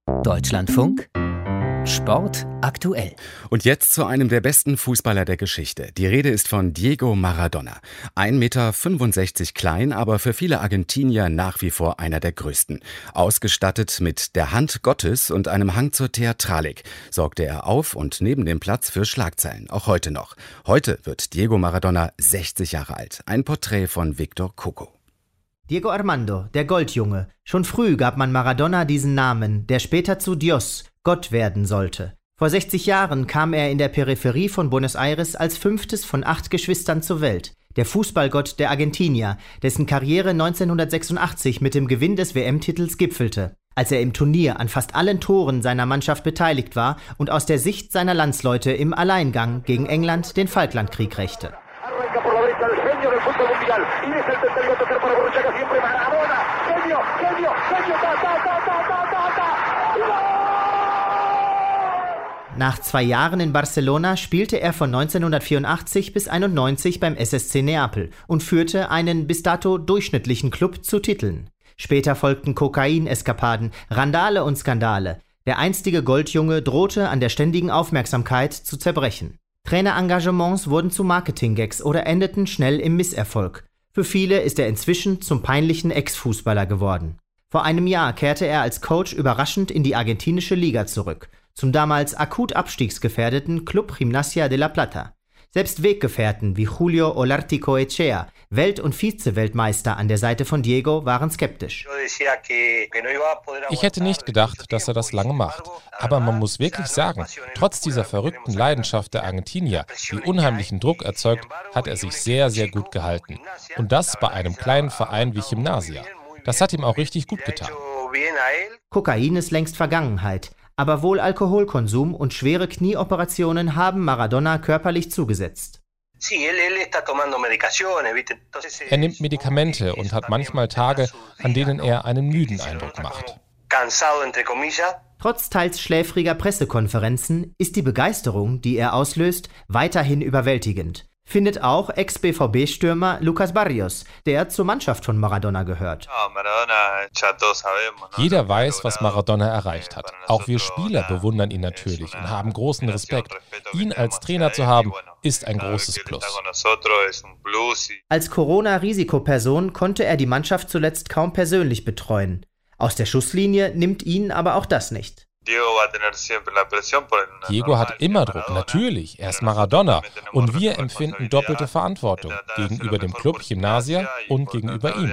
Deutschlandfunk Sport aktuell. Und jetzt zu einem der besten Fußballer der Geschichte. Die Rede ist von Diego Maradona. 1,65 Meter klein, aber für viele Argentinier nach wie vor einer der größten. Ausgestattet mit der Hand Gottes und einem Hang zur Theatralik sorgte er auf und neben dem Platz für Schlagzeilen, auch heute noch. Heute wird Diego Maradona 60 Jahre alt. Ein Porträt von Victor Coco. Diego Armando, der Goldjunge. Schon früh gab man Maradona diesen Namen, der später zu Dios, Gott werden sollte. Vor 60 Jahren kam er in der Peripherie von Buenos Aires als 5. von 8 Geschwistern zur Welt. Der Fußballgott der Argentinier, dessen Karriere 1986 mit dem Gewinn des WM-Titels gipfelte, als er im Turnier an fast allen Toren seiner Mannschaft beteiligt war und aus der Sicht seiner Landsleute im Alleingang gegen England den Falklandkrieg rächte. Nach 2 Jahren in Barcelona spielte er von 1984 bis 1991 beim SSC Neapel und führte einen bis dato durchschnittlichen Klub zu Titeln. Später folgten Kokain-Eskapaden, Randale und Skandale. Der einstige Goldjunge drohte an der ständigen Aufmerksamkeit zu zerbrechen. Trainerengagements wurden zu Marketing-Gags oder endeten schnell im Misserfolg. Für viele ist er inzwischen zum peinlichen Ex-Fußballer geworden. Vor einem Jahr kehrte er als Coach überraschend in die argentinische Liga zurück, zum damals akut abstiegsgefährdeten Club Gimnasia de la Plata. Selbst Weggefährten wie Julio Olarticoechea, Welt- und Vize-Weltmeister an der Seite von Diego, waren skeptisch. Ich hätte nicht gedacht, dass er das lange macht. Aber man muss wirklich sagen, trotz dieser verrückten Leidenschaft der Argentinier, die unheimlichen Druck erzeugt, hat er sich sehr, sehr gut gehalten. Und das bei einem kleinen Verein wie Gimnasia. Das hat ihm auch richtig gut getan. Kokain ist längst Vergangenheit. Aber wohl Alkoholkonsum und schwere Knieoperationen haben Maradona körperlich zugesetzt. Er nimmt Medikamente und hat manchmal Tage, an denen er einen müden Eindruck macht. Trotz teils schläfriger Pressekonferenzen ist die Begeisterung, die er auslöst, weiterhin überwältigend. Findet auch Ex-BVB-Stürmer Lucas Barrios, der zur Mannschaft von Maradona gehört. Jeder weiß, was Maradona erreicht hat. Auch wir Spieler bewundern ihn natürlich und haben großen Respekt. Ihn als Trainer zu haben, ist ein großes Plus. Als Corona-Risikoperson konnte er die Mannschaft zuletzt kaum persönlich betreuen. Aus der Schusslinie nimmt ihn aber auch das nicht. Diego hat immer Druck, natürlich, er ist Maradona und wir empfinden doppelte Verantwortung gegenüber dem Club Gimnasia und gegenüber ihm.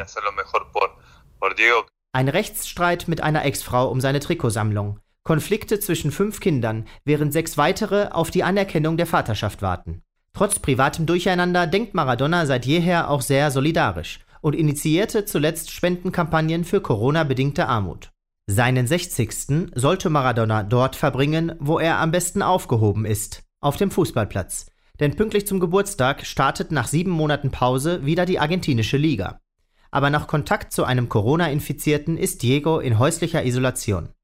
Ein Rechtsstreit mit einer Ex-Frau um seine Trikotsammlung, Konflikte zwischen 5 Kindern, während 6 weitere auf die Anerkennung der Vaterschaft warten. Trotz privatem Durcheinander denkt Maradona seit jeher auch sehr solidarisch und initiierte zuletzt Spendenkampagnen für Corona-bedingte Armut. Seinen 60. sollte Maradona dort verbringen, wo er am besten aufgehoben ist, auf dem Fußballplatz. Denn pünktlich zum Geburtstag startet nach 7 Monaten Pause wieder die argentinische Liga. Aber nach Kontakt zu einem Corona-Infizierten ist Diego in häuslicher Isolation.